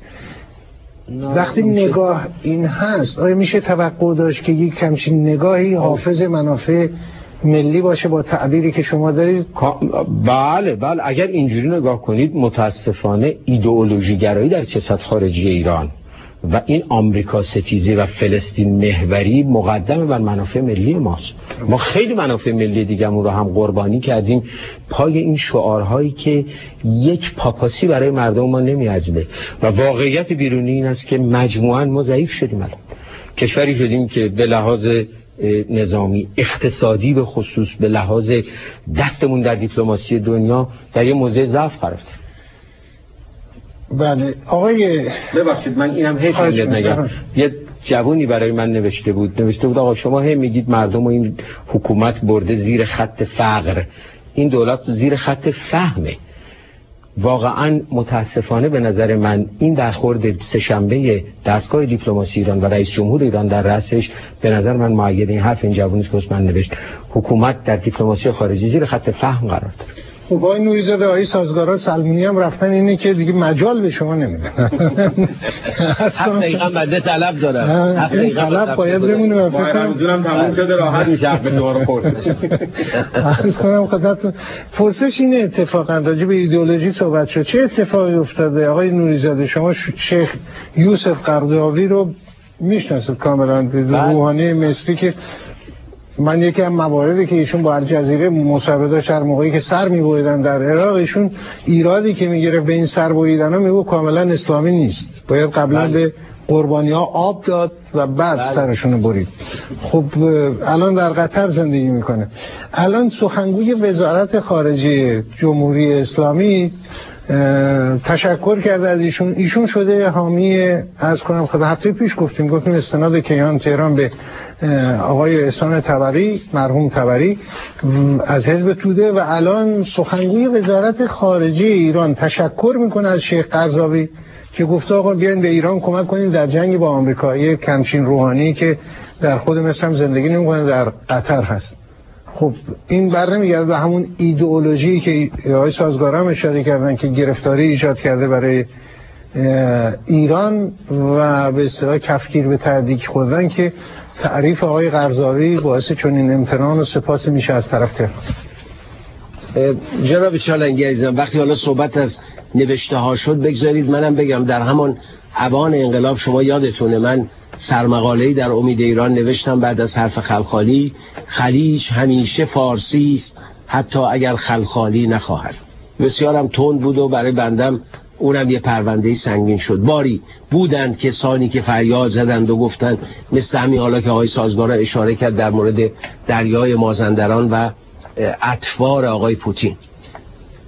وقتی نگاه این هست آیا میشه توقع داشت که یک همچین نگاهی حافظ منافع ملی باشه با تعبیری که شما دارید؟ بله اگر اینجوری نگاه کنید متاسفانه ایدئولوژی گرایی در سیاست خارجی ایران و این آمریکا ستیزی و فلسطین محوری مقدم بر منافع ملی ماست. ما خیلی منافع ملی دیگه‌مون رو هم قربانی کردیم پای این شعارهایی که یک پاپاسی برای مردم ما نمی‌ارزیده و واقعیت بیرونی این است که مجموعاً ما ضعیف شدیم. الان کشوری شدیم که به لحاظ نظامی، اقتصادی به خصوص، به لحاظ دستمون در دیپلماسی دنیا در یه موضع ضعف قرار داریم. بله آقای ببخشید من اینم هیچ نگم، یه جوونی برای من نوشته بود آقا شما هم میگید مردم و این حکومت برده زیر خط فقر، این دولت زیر خط فهمه. واقعا متاسفانه به نظر من این برخورد سه‌شنبه دستگاه دیپلماسی ایران و رئیس جمهور ایران در رأسش به نظر من مؤید این حرف این جوونی که من نوشت، حکومت در دیپلماسی خارجی زیر خط فهم قرار داره. خب آقای نوری‌زاده، آقای سازگارا سلمونی هم رفتن اینه که دیگه مجال به شما نمیدن. 7 دقیقه بنده طلب دارم. این طلب باید بمونه و فکر کنم رمضانم تموم شده راحت میشه به دوباره پرسش. عرض کنم خدمتتون پرسش اینه، اتفاقا راجع به ایدئولوژی صحبت شد، چه اتفاقی افتاده؟ آقای نوری‌زاده شما شیخ یوسف قرضاوی رو میشناسید کاملا، روحانی مصری که من یکی از مواردی که ایشون با الجزیره مصاحبه داشت هر موقعی که سر می‌بریدن در عراق، ایشون ایرادی که میگرفت به این سر بریدن‌ها میگه کاملا اسلامی نیست، باید قبلا به قربانی‌ها آب داد و بعد سرشون برید. خب الان در قطر زندگی میکنه. الان سخنگوی وزارت خارجه جمهوری اسلامی تشکر کرده از ایشون شده حامی، عرض کنم خب هفته پیش گفتیم استناد کیهان تهران به آقای احسان طبری، مرحوم طبری از حزب توده، و الان سخنگوی وزارت خارجه ایران تشکر میکنه از شیخ قرضاوی که گفته آقا بیاین به ایران کمک کنیم در جنگ با آمریکا. یک کمچین روحانی که در خود مصر هم زندگی نمیکنه، در قطر هست. خب این برنمیگرده به همون ایدئولوژی که آقای سازگارا اشاره کردن که گرفتاری ایجاد کرده برای ایران و به اصطلاح کفگیر به تهدیگ خوردن که تعریف آقای قرضاوی باعث چنین امتنان و سپاس میشه از طرف تهران. جناب چالنگی عزیزم، وقتی حالا صحبت از نوشته ها شد بگذارید منم بگم در همان اوان انقلاب شما یادتونه من سرمقاله‌ای در امید ایران نوشتم بعد از حرف خلخالی: خلیج همیشه فارسی است حتی اگر خلخالی نخواهد. بسیارم تند بود و برای بندم اونم یه پرونده سنگین شد. باری بودند کسانی که فریاد زدند و گفتند، مثل همین حالا که آقای سازگارا اشاره کرد در مورد دریای مازندران و اطفار آقای پوتین،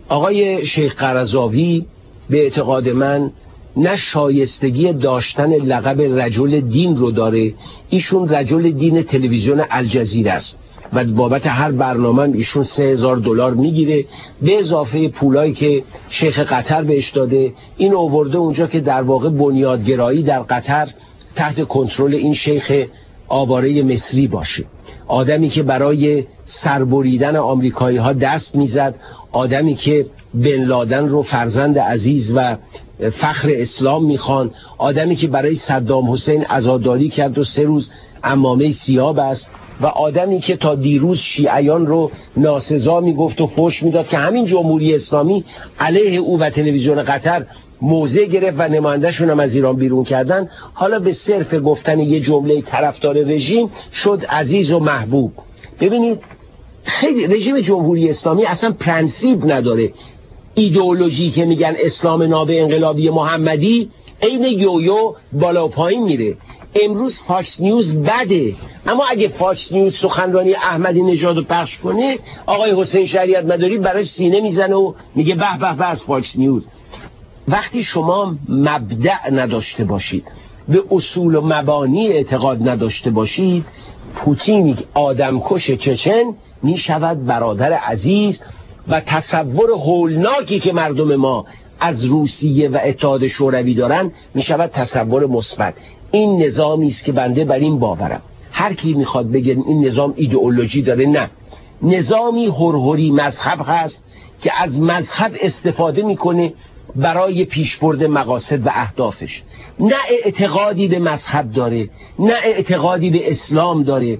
آقای شیخ قرضاوی به اعتقاد من نه شایستگی داشتن لقب رجل دین رو داره، ایشون رجل دین تلویزیون الجزیره است و بابت هر برنامه ایشون $3000 میگیره به اضافه پولایی که شیخ قطر بهش داده. این آورده اونجا که در واقع بنیادگرایی در قطر تحت کنترل این شیخ آواره مصری باشه، آدمی که برای سربریدن آمریکایی ها دست میزد، آدمی که بن لادن رو فرزند عزیز و فخر اسلام میخوان، آدمی که برای صدام حسین عزاداری کرد و 3 روز عمامه سیاه بست و آدمی که تا دیروز شیعیان رو ناسزا میگفت و فحش میداد که همین جمهوری اسلامی علیه او و تلویزیون قطر موضع گرفت و نماینده‌شون هم از ایران بیرون کردن، حالا به صرف گفتن یه جمله طرفدار رژیم شد عزیز و محبوب. ببینید خیلی رژیم جمهوری اسلامی اصلا پرنسیپ نداره. ایدئولوژی که میگن اسلام ناب انقلابی محمدی عین یویو بالا پایین میره. امروز فاکس نیوز بده، اما اگه فاکس نیوز سخنرانی احمدی نژاد رو پخش کنه آقای حسین شریعت مداری براش سینه میزنه و میگه به به به از فاکس نیوز. وقتی شما مبدأ نداشته باشید، به اصول و مبانی اعتقاد نداشته باشید، پوتین آدمکش چچن میشود برادر عزیز و تصور هولناکی که مردم ما از روسیه و اتحاد شوروی دارن میشود تصور مثبت. این نظامی است که بنده بر این باورم. هر کی میخواد بگه این نظام ایدئولوژی داره، نه، نظامی هرهری مذهب هست که از مذهب استفاده میکنه برای پیشبرد مقاصد و اهدافش. نه اعتقادی به مذهب داره، نه اعتقادی به اسلام داره.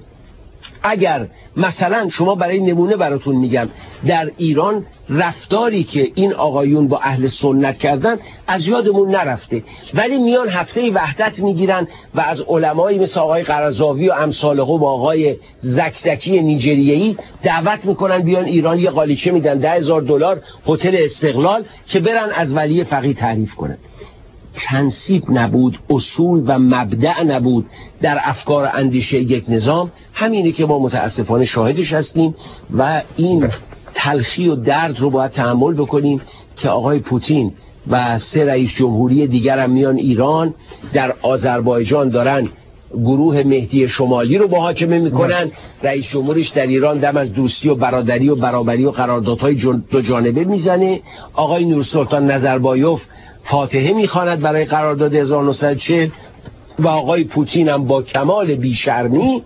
اگر مثلا شما برای نمونه براتون میگم، در ایران رفتاری که این آقایون با اهل سنت کردن از یادمون نرفته، ولی میان هفته وحدت میگیرن و از علمایی مثل آقای قرضاوی و امثالهم و آقای زکزکی نیجریه‌ای دعوت میکنن بیان ایران، یه قالیچه میدن $10,000 هتل استقلال که برن از ولی فقیه تعریف کنن. پرنسیپ نبود، اصول و مبدأ نبود در افکار اندیشه یک نظام. همینه که ما متاسفانه شاهدش هستیم و این تلخی و درد رو باید تحمل بکنیم که آقای پوتین و 3 رئیس جمهوری دیگر هم میان ایران، در آذربایجان دارن گروه مهدی شمالی رو محاکمه میکنن، رئیس جمهورش در ایران دم از دوستی و برادری و برابری و قراردادهای 2 جانبه میزنه، آقای نورسلطان نظربایوف فاتحه میخواند برای قرارداد 1940 و آقای پوتین هم با کمال بیشرمی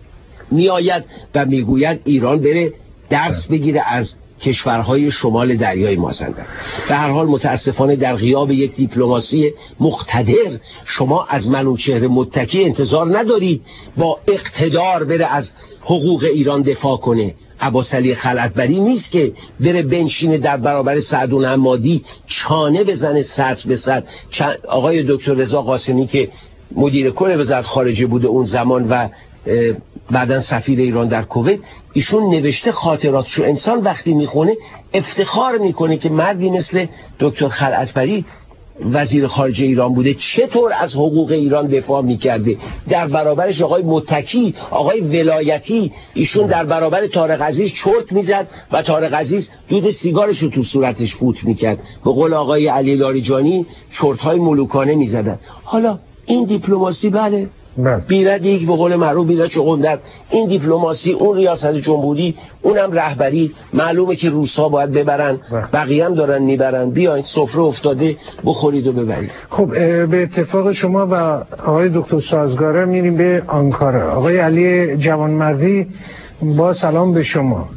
میآید و میگوید ایران بره درس بگیره از کشورهای شمال دریای مازندران. به هر حال متاسفانه در غیاب یک دیپلماسی مقتدر شما از منوچهر متکی انتظار ندارید با اقتدار بره از حقوق ایران دفاع کنه. عباسعلی خلعتبری نیست که بره بنشینه در برابر سعدون حمادی چانه بزنه سطر به سطر. آقای دکتر رضا قاسمی که مدیر کل وزارت خارجه بوده اون زمان و بعدن سفیر ایران در کویت، ایشون نوشته خاطراتشو انسان وقتی میخونه افتخار میکنه که مردی مثل دکتر خلعتبری وزیر خارجه ایران بوده، چطور از حقوق ایران دفاع میکرده. در برابرش آقای متکی، آقای ولایتی، ایشون در برابر طارق عزیز چرت میزد و طارق عزیز دود سیگارش رو تو صورتش فوت میکرد. به قول آقای علی لاریجانی چرت‌های ملوکانه میزدن. حالا این دیپلماسی بله بیرد یک به قول معروف بیرد چقندر، این دیپلماسی، اون ریاست جمهوری، اونم رهبری، معلومه که روس‌ها باید ببرن، بقیه هم دارن میبرن، بیاین سفره افتاده بخورید و ببرید. خب به اتفاق شما و آقای دکتر سازگاره میریم به آنکارا. آقای علی جوانمردی با سلام به شما.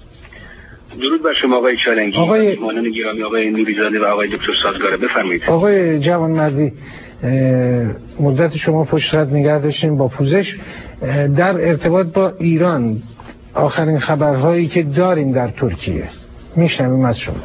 درود بر شما آقای چالنگی، آقای مهمانان گرامی آقای نوری‌زاده و آقای دکتر سازگاره، بفرمایید. آقای جوانمردی، مدت شما پشت خط نگه داشتیم با پوزش در ارتباط با ایران، آخرین خبرهایی که داریم در ترکیه میشنویم از شما.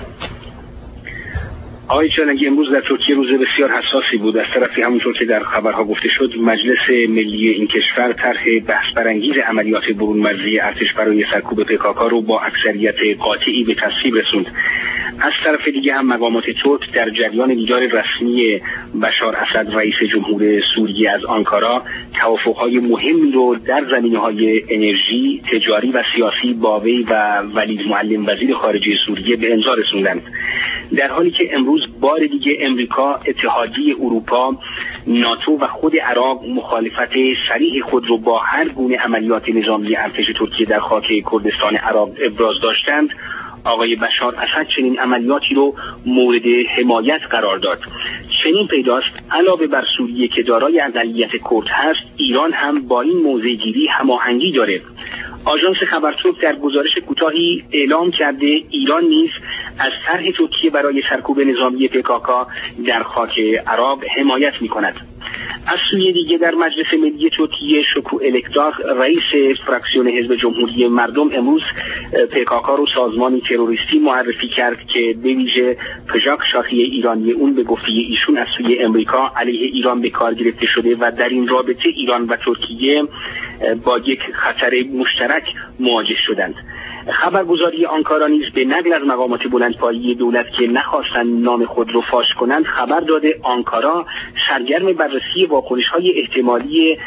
آقای چالنگی، امروز در ترکیه روز بسیار حساسی بود. از طرفی همونطور که در خبرها گفته شد، مجلس ملی این کشور طرح بحث برانگیز عملیات برون مرزی ارتش برای سرکوب PKK رو با اکثریت قاطعی به تصویب رسوند. از طرف دیگه هم مقامات ترک در جریان دیدار رسمی بشار اسد رئیس جمهور سوریه از آنکارا توافق‌های مهمی رو در زمینه‌های انرژی، تجاری و سیاسی با وی و ولید معلم وزیر خارجه سوریه به امضا رسوندند. در حالی که امروز بار دیگه امریکا، اتحادیه اروپا، ناتو و خود عراق مخالفت صریح خود رو با هر گونه عملیات نظامی ارتش ترکیه در خاک کردستان عراق ابراز داشتند، آقای بشار اسد چنین عملیاتی رو مورد حمایت قرار داد. چنین پیداست علاوه بر سوریه که دارای اقلیت کرد هست، ایران هم با این موضع‌گیری هماهنگی داره. آژانس خبر ترک در گزارش کوتاهی اعلام کرده ایران نیز از طرح ترکیه برای سرکوب نظامی PKK در خاک عراق حمایت می‌کند. از سوی دیگه در مجلس ملی ترکیه شکو الکداغ رئیس فراکسیون حزب جمهوری مردم امروز PKK رو سازمانی تروریستی معرفی کرد که به ویژه پژاک شاخی ایرانی اون به گفته ایشون از سوی امریکا علیه ایران به کار گرفته شده و در این رابطه ایران و ترکیه با یک خطر مشترک مواجه شدند. خبرگزاری آنکارا نیز به نقل از مقامات بلندپایه دولت که نخواستند نام خود رو فاش کنند خبر داده آنکارا سرگرم بررسی واکنش‌های احتمالی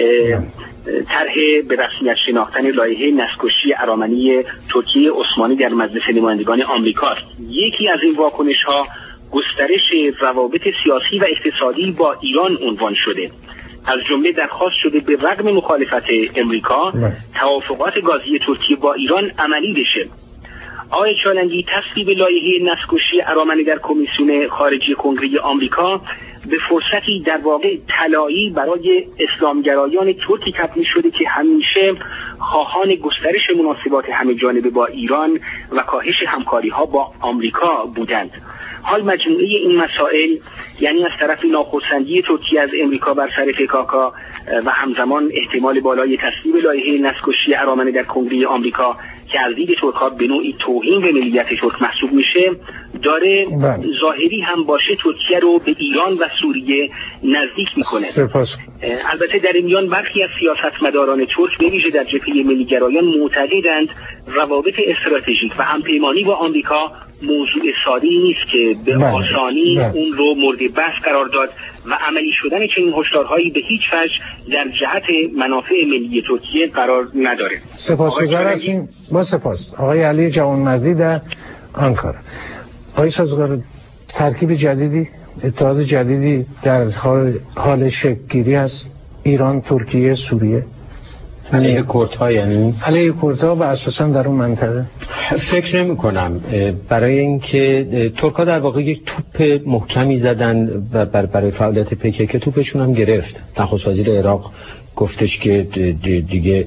طرح به رسمیت شناختن لایحه نسل‌کشی ارامنی ترکیه عثمانی در مجلس نمایندگان آمریکاست. یکی از این واکنش‌ها گسترش روابط سیاسی و اقتصادی با ایران عنوان شده. از جمله درخواست شده به رغم مخالفت امریکا توافقات گازی ترکیه با ایران عملی بشه. آقای چالنگی، تصویب لایحه نسل‌کشی ارامنی در کمیسیون خارجه کنگره آمریکا به فرصتی در واقع طلایی برای اسلامگرایان ترکی تبدیل شده که همیشه خواهان گسترش مناسبات همه‌جانبه با ایران و کاهش همکاری‌ها با آمریکا بودند. حال مجموعه این مسائل، یعنی از طرف ناخرسندی ترکیه از امریکا بر سر PKK و همزمان احتمال بالای تصویب لایحه نسل‌کشی ارامنه در کنگره آمریکا که از دید ترک‌ها به نوعی توهین به ملیت ترک محسوب میشه، داره ظاهری هم باشه ترکیه رو به ایران و سوریه نزدیک میکنه. البته در این میان برخی از سیاستمداران ترک به ویژه در جبهه ملیگرایان معتقدند روابط استراتژیک و همپیمانی با آمریکا موضوع ساده‌ای نیست که به آسانی اون رو مورد بحث قرار داد و عملی شدن چنین هشدارهایی به هیچ وجه در جهت منافع ملی ترکیه قرار نداره. سپاسگزار هستیم. با سپاس آقای علی جوانمردی در آنکارا. آقای سازگار، ترکیب جدیدی، اتحاد جدیدی در حال شکل‌گیری است، ایران، ترکیه، سوریه، علیه کردها، یعنی علیه کردها و اساسا در اون منطقه. فکر نمی کنم، برای اینکه ترک‌ها در واقع یک توپ محکمی زدن و برای فعالیت PKK توپشون هم گرفت. نخست وزیر عراق گفتش که دیگه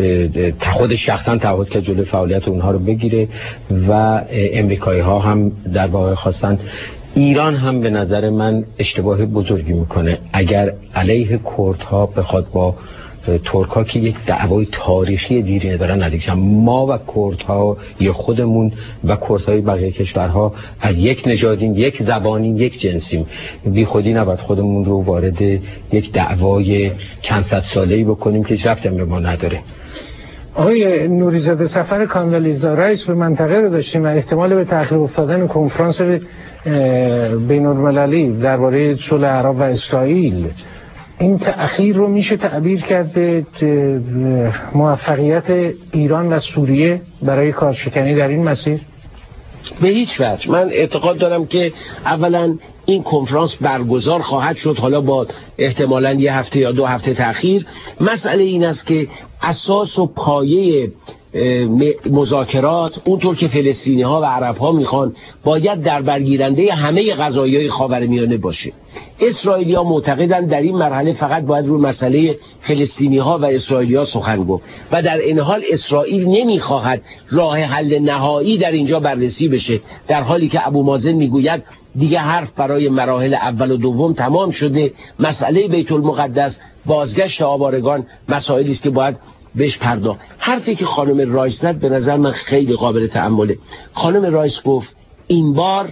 خودش شخصا تعهد کرد جلوی فعالیت اونها رو بگیره و امریکایی ها هم در واقع خواستن. ایران هم به نظر من اشتباه بزرگی میکنه اگر علیه کردها بخواد با ترک‌ها که یک دعوای تاریخی دیرینه دارن نزدیک شن. ما و کردها یا خودمون و کردهای بقیه کشورها از یک نژادیم، یک زبانیم، یک جنسیم. بی خودی نباید خودمون رو وارد یک دعوای چند صد ساله‌ای بکنیم که هیچ ربطی به ما نداره. آقای نوری‌زاده، سفر کاندالیزا رایس به منطقه رو داشتیم و احتمال به تأخیر افتادن کنفرانس بین‌المللی درباره صلح عرب و اسرائیل، این تأخیر رو میشه تعبیر کرد به موفقیت ایران و سوریه برای کارشکنی در این مسیر؟ به هیچ وجه. من اعتقاد دارم که اولا این کنفرانس برگزار خواهد شد، حالا با احتمالاً 1 هفته یا 2 هفته تأخیر. مسئله این است که اساس و پایه مذاکرات اونطور که فلسطینی ها و عرب ها میخوان باید در برگیرنده همه قضایای خاورمیانه باشه. اسرائیلی ها معتقدن در این مرحله فقط باید روی مسئله فلسطینی ها و اسرائیلی ها سخن گفت و در این حال اسرائیل نمیخواهد راه حل نهایی در اینجا بررسی بشه، در حالی که ابو مازن میگوید دیگه حرف برای مراحل اول و دوم تمام شده. مسئله بیت المقدس، بازگشت آوارگان مسائلی است که باید بهش پرداخت. حرفی که خانم رایس زد به نظر من خیلی قابل تأمله. خانم رایس گفت این بار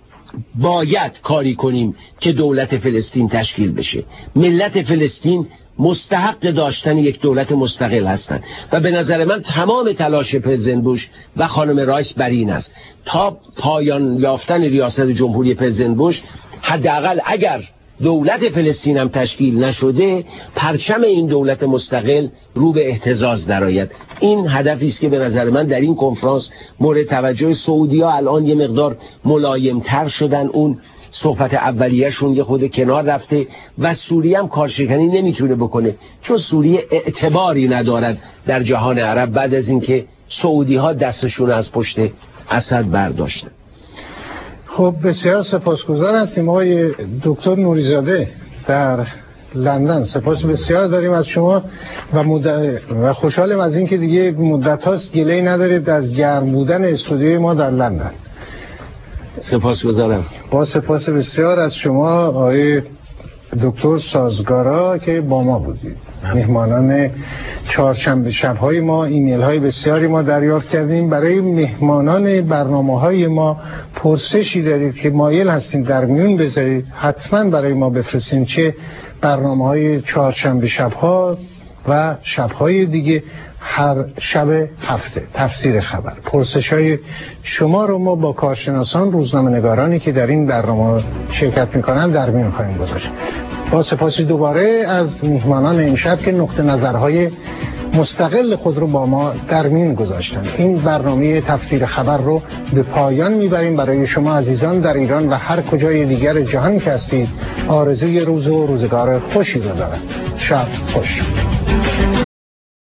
باید کاری کنیم که دولت فلسطین تشکیل بشه. ملت فلسطین مستحق داشتن یک دولت مستقل هستند و به نظر من تمام تلاش پرزیدنت بوش و خانم رایس بر این است تا پایان یافتن ریاست جمهوری پرزیدنت بوش، حداقل اگر دولت فلسطین هم تشکیل نشده، پرچم این دولت مستقل رو به اهتزاز درآید. این هدفی است که به نظر من در این کنفرانس مورد توجه سعودی‌ها الان یه مقدار ملایم‌تر شدن، اون صحبت اولیه‌شون یه خود کنار رفته و سوریه هم کارشکنی نمیتونه بکنه، چون سوریه اعتباری ندارد در جهان عرب بعد از اینکه سعودی‌ها دستشون از پشت اسد برداشتن. خب بسیار سپاسگزار هستیم آقای دکتر نوری‌زاده در لندن. سپاس بسیار داریم از شما و خوشحالم از اینکه دیگه مدت هاست گله‌ای ندارید از گرم بودن استودیوی ما در لندن. سپاسگزارم. با سپاس بسیار از شما آقای دکتر سازگارا که با ما بودید. مهمانان چهارشنبه شب‌های ما، ایمیل های بسیاری ما دریافت کردیم. برای مهمانان برنامه‌های ما پرسشی دارید که مایل هستیم در میون بذارید، حتما برای ما بفرستین، چه برنامه‌های چهارشنبه شب‌ها و شب‌های دیگه، هر شب هفته تفسیر خبر. پرسش‌های شما رو ما با کارشناسان، روزنامه‌نگارانی که در این برنامه شرکت می‌کنن در میون خواهیم گذاشت. با سپاسی دوباره از مهمانان امشب که نقطه نظرهای مستقل خود رو با ما در میون گذاشتن. این برنامه تفسیر خبر رو به پایان میبریم. برای شما عزیزان در ایران و هر کجای دیگر جهان که هستید آرزوی روز و روزگار خوشی رو دارم. شب خوش.